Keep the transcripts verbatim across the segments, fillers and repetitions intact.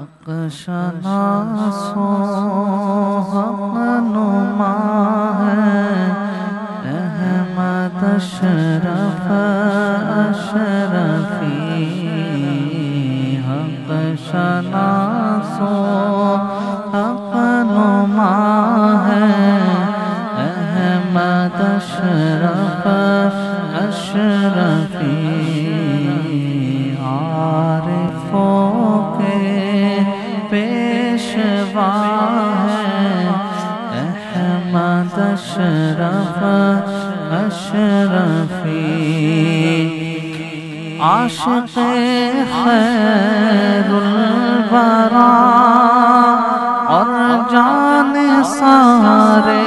حق شناسو حق نما ہے احمد اشرف اشرفی حق شناسو حق نما ہے احمد اشرف اشرفی عارفوں کے پیشوا ہے احمد اشرف اشرفی عاشق خیر الورا اور جان سارے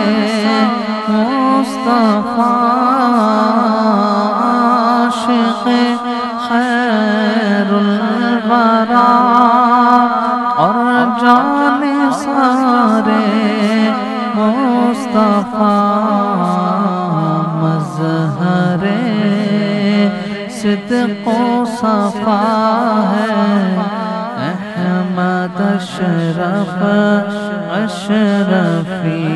مصطفیٰ عاشق خیر الورا اور جان سارے مصطفیٰ مظہر صدق و صفا ہے احمد اشرف اشرفی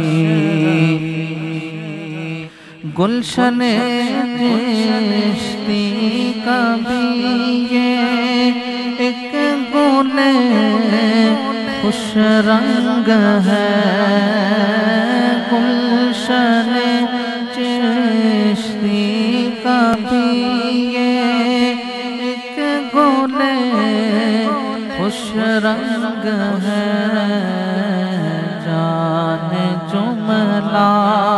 گلشن چشتی کا بھی یہ ایک گل خوش رنگ ہے گلشن چشتی کا بھی یہ ایک گل خوش رنگ ہے جان جملہ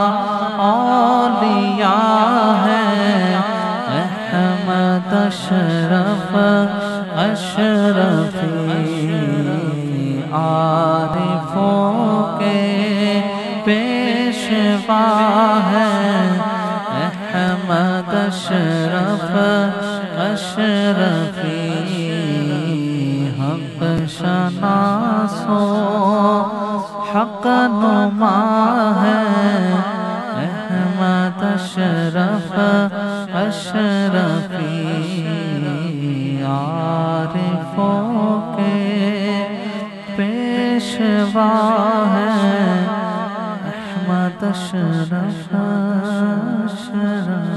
اولیاء ہے احمد اشرف اشرفی عارفوں کے پیشوا ہے احمد اشرف اشرفی حق شناسو حق نما ہے احمد اشرف اشرفی عارفوں کے پیشوا ہے احمد اشرف اشرفی